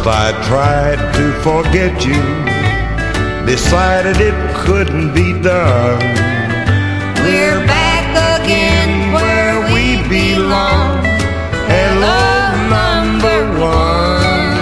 I tried to forget you, decided it couldn't be done. We're back again where we belong. Hello, number one.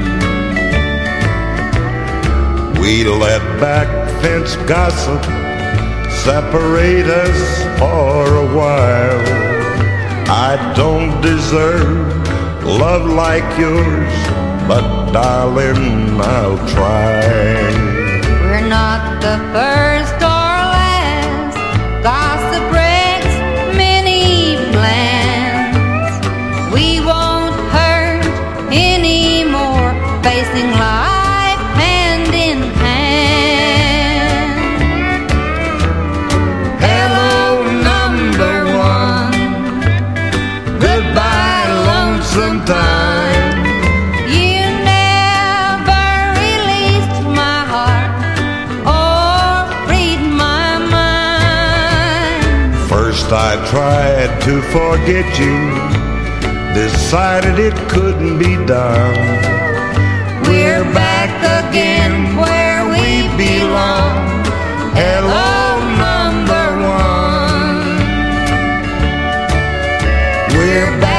We let back fence gossip separate us for a while. I don't deserve love like yours, but darling, I'll try. We're not the first or last. Gossip breaks many plans. We won't hurt anymore, facing life hand in hand. Hello, number one. Goodbye, lonesome time. You never released my heart or read my mind. First I tried to forget you, decided it couldn't be done. We're back again where we belong. Hello, number one. We're back